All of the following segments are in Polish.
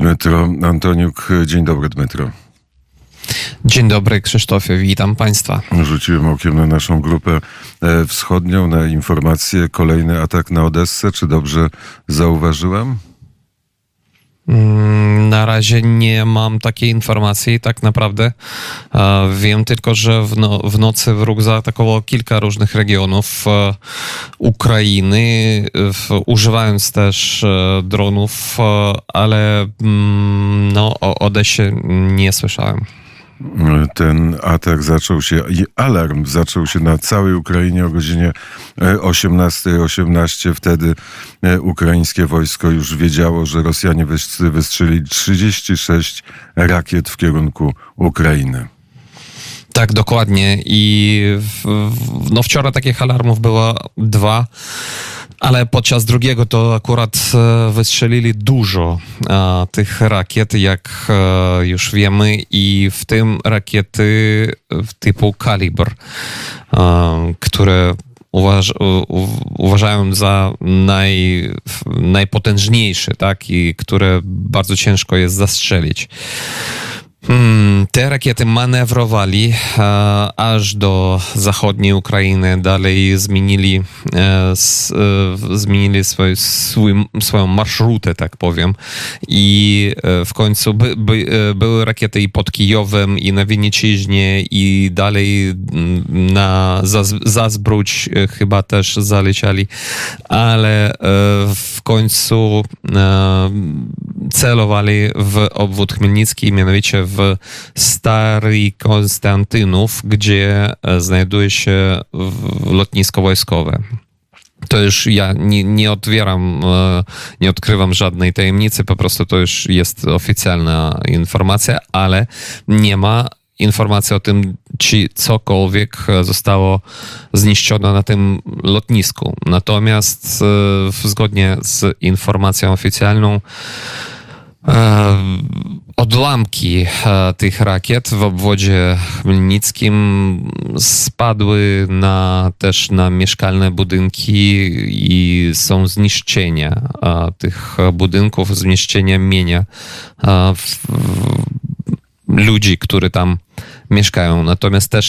Dmytro Antoniuk. Dzień dobry, Dmytro. Dzień dobry, Krzysztofie, witam Państwa. Rzuciłem okiem na naszą grupę wschodnią, na informacje. Kolejny atak na Odessę. Czy dobrze zauważyłem? Na razie nie mam takiej informacji, tak naprawdę. Wiem tylko, że w nocy wróg zaatakował kilka różnych regionów Ukrainy, używając też dronów, ale o Odessie nie słyszałem. Ten atak zaczął się i alarm zaczął się na całej Ukrainie o godzinie 18:18. Wtedy ukraińskie wojsko już wiedziało, że Rosjanie wystrzelili 36 rakiet w kierunku Ukrainy. Tak, dokładnie. I wczoraj takich alarmów było 2. Ale podczas drugiego to akurat wystrzelili dużo tych rakiet, jak już wiemy, i w tym rakiety typu Kalibr, które uważają za najpotężniejsze, tak, i które bardzo ciężko jest zastrzelić. Te rakiety manewrowali aż do zachodniej Ukrainy, dalej zmienili swoją marszrutę, tak powiem, i w końcu były rakiety i pod Kijowem, i na Wieniczyźnie, i dalej na Zazbróć chyba też zaleciali, ale w końcu celowali w obwód Chmielnicki, mianowicie w Stary Konstantynów, gdzie znajduje się lotnisko wojskowe. To już ja nie odkrywam żadnej tajemnicy, po prostu to już jest oficjalna informacja, ale nie ma informacji o tym, czy cokolwiek zostało zniszczone na tym lotnisku. Natomiast zgodnie z informacją oficjalną odłamki tych rakiet w obwodzie chmielnickim spadły też na mieszkalne budynki i są zniszczenia tych budynków, zniszczenia mienia ludzi, którzy tam mieszkają. Natomiast też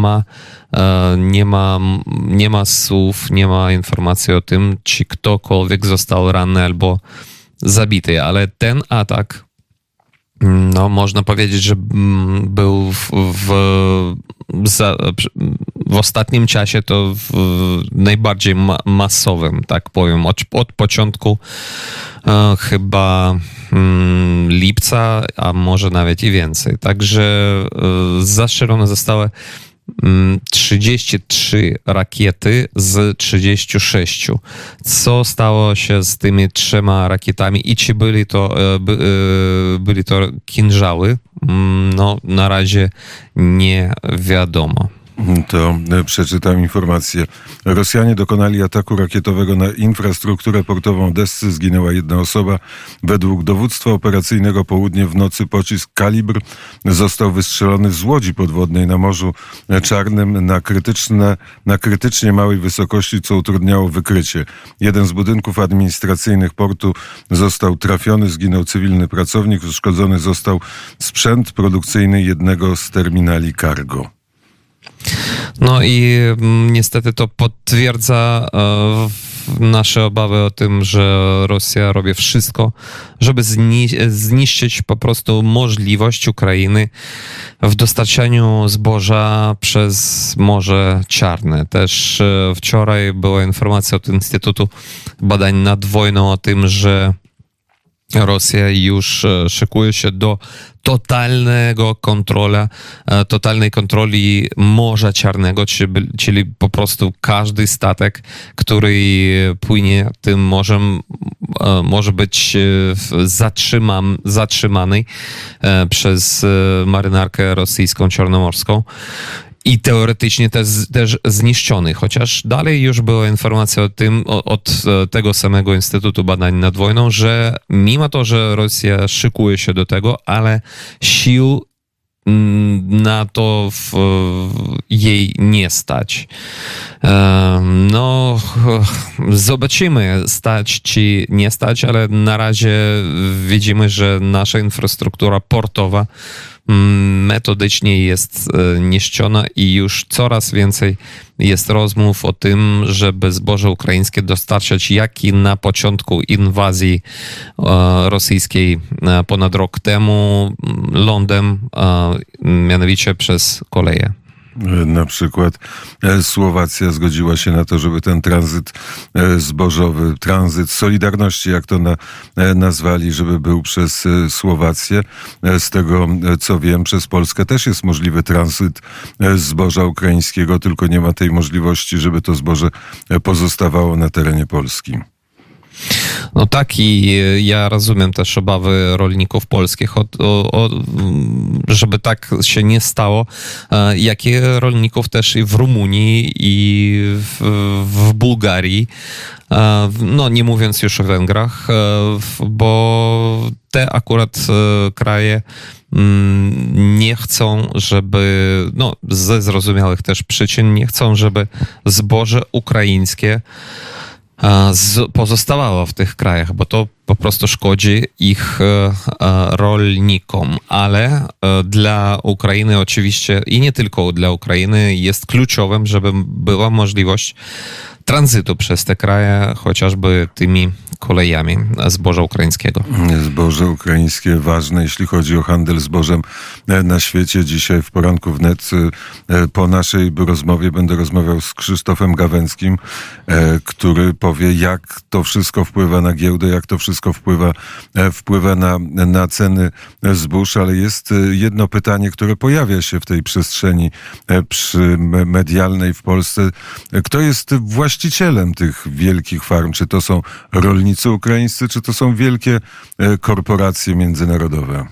nie ma słów, nie ma informacji o tym, czy ktokolwiek został ranny albo zabity, ale ten atak, można powiedzieć, że był w ostatnim czasie to najbardziej masowym, tak powiem, od początku chyba lipca, a może nawet i więcej. Także zastrzelone zostały 33 rakiety z 36. Co stało się z tymi 3 rakietami i czy byli to kinżały? Na razie nie wiadomo. To przeczytam informację. Rosjanie dokonali ataku rakietowego na infrastrukturę portową Odessy. Zginęła 1 osoba. Według dowództwa operacyjnego Południe w nocy pocisk Kalibr został wystrzelony z łodzi podwodnej na Morzu Czarnym na krytycznie małej wysokości, co utrudniało wykrycie. Jeden z budynków administracyjnych portu został trafiony, zginął cywilny pracownik, uszkodzony został sprzęt produkcyjny jednego z terminali cargo. No i niestety to potwierdza nasze obawy o tym, że Rosja robi wszystko, żeby zniszczyć po prostu możliwość Ukrainy w dostarczaniu zboża przez Morze Czarne. Też wczoraj była informacja od Instytutu Badań nad Wojną o tym, że Rosja już szykuje się do totalnej kontroli Morza Czarnego, czyli po prostu każdy statek, który płynie tym morzem, może być zatrzymany przez marynarkę rosyjską czarnomorską. I teoretycznie też zniszczony, chociaż dalej już była informacja o tym, od tego samego Instytutu Badań nad Wojną, że mimo to, że Rosja szykuje się do tego, ale sił na to jej nie stać. No, zobaczymy, stać czy nie stać, ale na razie widzimy, że nasza infrastruktura portowa metodycznie jest niszczona i już coraz więcej jest rozmów o tym, żeby zboże ukraińskie dostarczać jak i na początku inwazji rosyjskiej ponad rok temu lądem, mianowicie przez koleje. Na przykład Słowacja zgodziła się na to, żeby ten tranzyt zbożowy, tranzyt Solidarności, jak to nazwali, żeby był przez Słowację. Z tego, co wiem, przez Polskę też jest możliwy tranzyt zboża ukraińskiego, tylko nie ma tej możliwości, żeby to zboże pozostawało na terenie Polski. No tak, i ja rozumiem też obawy rolników polskich, żeby tak się nie stało, jak i rolników też i w Rumunii, i w Bułgarii, no nie mówiąc już o Węgrach, bo te akurat kraje nie chcą, żeby, no ze zrozumiałych też przyczyn, nie chcą, żeby zboże ukraińskie pozostawało w tych krajach, bo to po prostu szkodzi ich rolnikom, ale dla Ukrainy oczywiście i nie tylko dla Ukrainy jest kluczowym, żeby była możliwość tranzytu przez te kraje, chociażby tymi kolejami zboża ukraińskiego. Zboże ukraińskie ważne, jeśli chodzi o handel zbożem na świecie. Dzisiaj w poranku wnet po naszej rozmowie będę rozmawiał z Krzysztofem Gawęckim, który powie, jak to wszystko wpływa na giełdę, jak to wszystko wpływa na ceny zbóż, ale jest jedno pytanie, które pojawia się w tej przestrzeni medialnej w Polsce. Kto jest właścicielem tych wielkich farm? Czy to są rolnicy ukraińscy, czy to są wielkie korporacje międzynarodowe?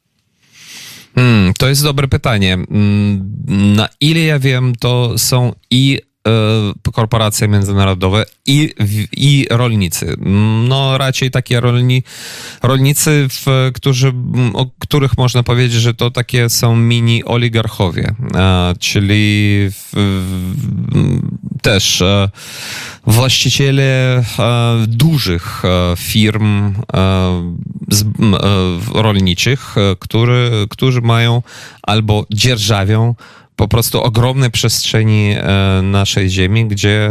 To jest dobre pytanie. Na ile ja wiem, to są i korporacje międzynarodowe i rolnicy. No raczej takie rolnicy, o których można powiedzieć, że to takie są mini oligarchowie, czyli też właściciele dużych firm rolniczych, którzy mają albo dzierżawią po prostu ogromne przestrzeni naszej ziemi,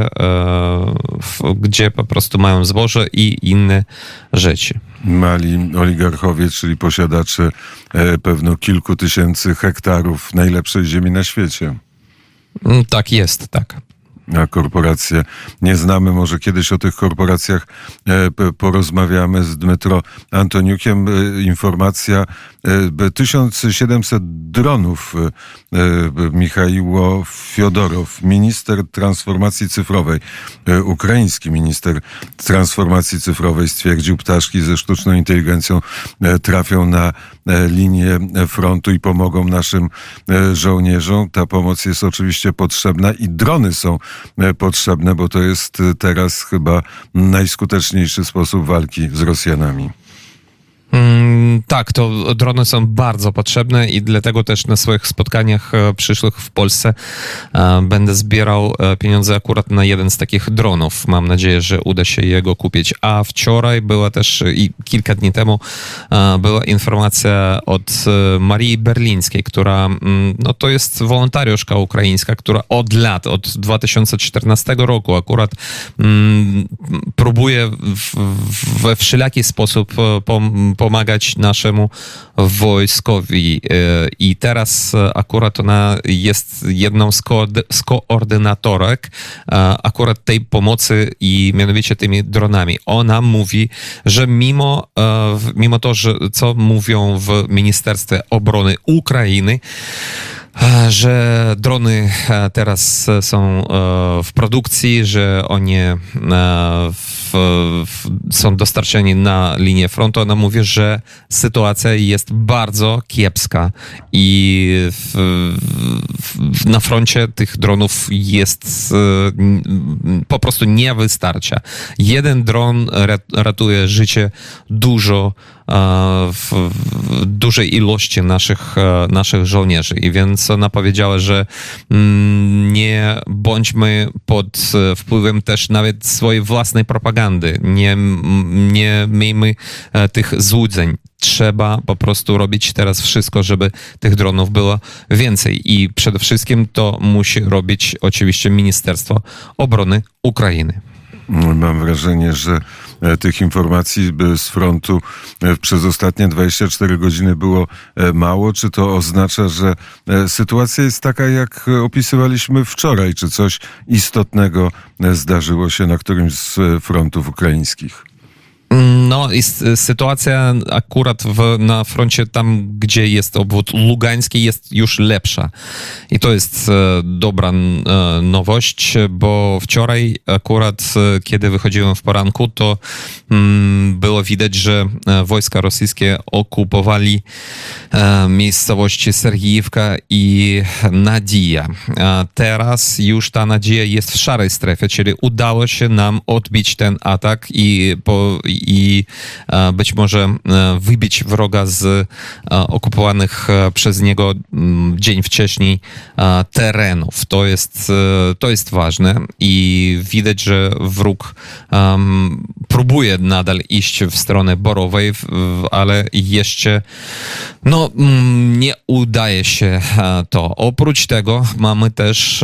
gdzie po prostu mają zboże i inne rzeczy. Mali oligarchowie, czyli posiadacze pewno kilku tysięcy hektarów najlepszej ziemi na świecie. Tak jest, tak. A korporacje nie znamy. Może kiedyś o tych korporacjach porozmawiamy z Dmytro Antoniukiem. Informacja: 1700 dronów. Michaiło Fiodorow, minister transformacji cyfrowej, ukraiński minister transformacji cyfrowej, stwierdził, ptaszki ze sztuczną inteligencją trafią na linię frontu i pomogą naszym żołnierzom. Ta pomoc jest oczywiście potrzebna i drony są potrzebne, bo to jest teraz chyba najskuteczniejszy sposób walki z Rosjanami. Tak, to drony są bardzo potrzebne i dlatego też na swoich spotkaniach przyszłych w Polsce będę zbierał pieniądze akurat na jeden z takich dronów. Mam nadzieję, że uda się jego kupić. A wczoraj była też i kilka dni temu była informacja od Marii Berlińskiej, która no to jest wolontariuszka ukraińska, która od 2014 roku akurat próbuje we wszelaki sposób pomagać naszemu wojskowi i teraz akurat ona jest jedną z koordynatorek akurat tej pomocy i mianowicie tymi dronami. Ona mówi, że mimo to, że co mówią w Ministerstwie Obrony Ukrainy, że drony teraz są w produkcji, że oni są dostarczeni na linię frontu. Ona mówi, że sytuacja jest bardzo kiepska i na froncie tych dronów jest po prostu nie wystarcza. Jeden dron ratuje życie dużo dużej ilości naszych żołnierzy. I więc ona powiedziała, że nie bądźmy pod wpływem też nawet swojej własnej propagandy. Nie miejmy tych złudzeń. Trzeba po prostu robić teraz wszystko, żeby tych dronów było więcej. I przede wszystkim to musi robić oczywiście Ministerstwo Obrony Ukrainy. Mam wrażenie, że tych informacji z frontu przez ostatnie 24 godziny było mało. Czy to oznacza, że sytuacja jest taka, jak opisywaliśmy wczoraj? Czy coś istotnego zdarzyło się na którymś z frontów ukraińskich? No i sytuacja akurat na froncie tam, gdzie jest obwód lugański, jest już lepsza. I to jest dobra nowość, bo wczoraj akurat, kiedy wychodziłem w poranku, to było widać, że wojska rosyjskie okupowali miejscowości Sergiiwka i Nadija. Teraz już ta Nadzieja jest w szarej strefie, czyli udało się nam odbić ten atak i być może wybić wroga z okupowanych przez niego dzień wcześniej terenów. To jest ważne i widać, że wróg próbuje nadal iść w stronę Borowej, ale jeszcze nie udaje się to. Oprócz tego mamy też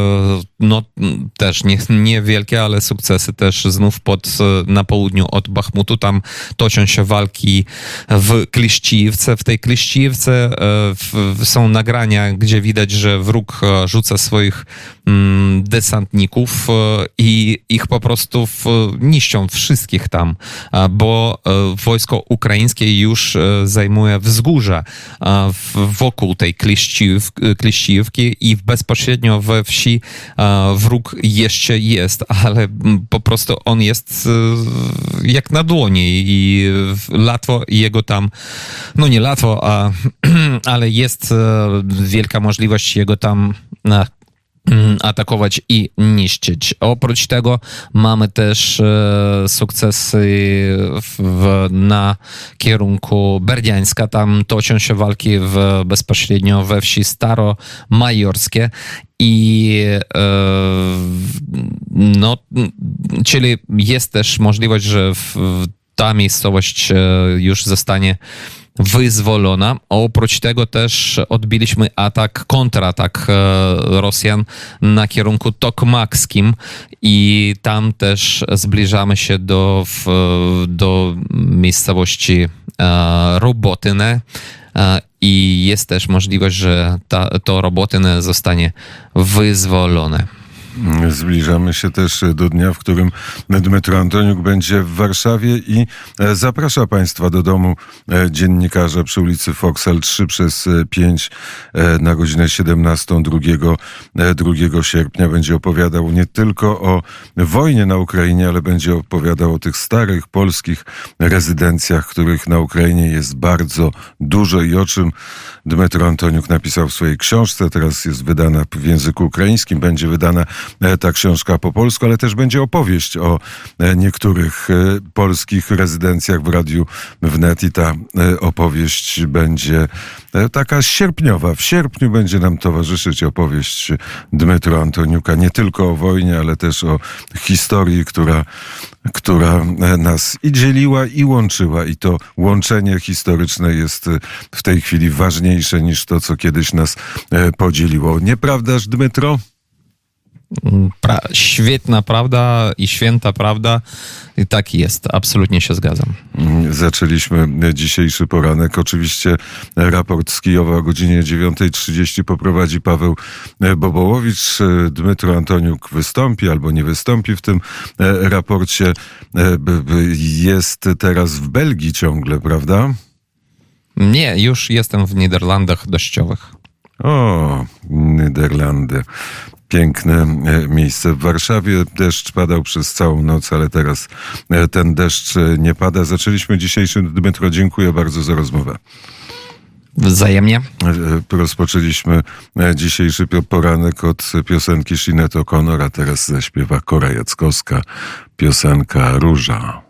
niewielkie, ale sukcesy też znów na południu od Bachmutu. Tam toczą się walki w Kliszcijówce. W tej Kliszcijówce są nagrania, gdzie widać, że wróg rzuca swoich desantników i ich po prostu niszczą wszystkich tam, bo wojsko ukraińskie już zajmuje wzgórza wokół tej Kliszcijówki i bezpośrednio we wsi wróg jeszcze jest, ale po prostu on jest jak na dłoni i łatwo jego tam, nie łatwo, ale jest wielka możliwość jego tam atakować i niszczyć. Oprócz tego mamy też sukcesy na kierunku Berdiańska. Tam toczą się walki bezpośrednio we wsi Staromajorskie i czyli jest też możliwość, że ta miejscowość już zostanie wyzwolona. Oprócz tego też odbiliśmy kontratak Rosjan na kierunku tokmakskim i tam też zbliżamy się do miejscowości Robotyne i jest też możliwość, że to Robotyne zostanie wyzwolone. Zbliżamy się też do dnia, w którym Dmytro Antoniuk będzie w Warszawie i zaprasza Państwa do domu dziennikarza przy ulicy Foksal 3/5 na godzinę 17, 2 sierpnia. Będzie opowiadał nie tylko o wojnie na Ukrainie, ale będzie opowiadał o tych starych polskich rezydencjach, których na Ukrainie jest bardzo dużo i o czym Dmytro Antoniuk napisał w swojej książce. Teraz jest wydana w języku ukraińskim, będzie wydana ta książka po polsku, ale też będzie opowieść o niektórych polskich rezydencjach w Radiu Wnet i ta opowieść będzie taka sierpniowa. W sierpniu będzie nam towarzyszyć opowieść Dmytro Antoniuka nie tylko o wojnie, ale też o historii, która nas i dzieliła, i łączyła. I to łączenie historyczne jest w tej chwili ważniejsze niż to, co kiedyś nas podzieliło. Nieprawdaż, Dmytro? Świetna prawda i święta prawda. I tak jest. Absolutnie się zgadzam. Zaczęliśmy dzisiejszy poranek. Oczywiście raport z Kijowa o godzinie 9:30 poprowadzi Paweł Bobołowicz. Dmytro Antoniuk wystąpi albo nie wystąpi w tym raporcie. Jest teraz w Belgii ciągle, prawda? Nie, już jestem w Niderlandach deszczowych. O, Niderlandy. Piękne miejsce. W Warszawie deszcz padał przez całą noc, ale teraz ten deszcz nie pada. Zaczęliśmy dzisiejszy, Dmytro, dziękuję bardzo za rozmowę. Wzajemnie. Rozpoczęliśmy dzisiejszy poranek od piosenki Sinead O'Connor, a teraz zaśpiewa Kora Jackowska, piosenka Róża.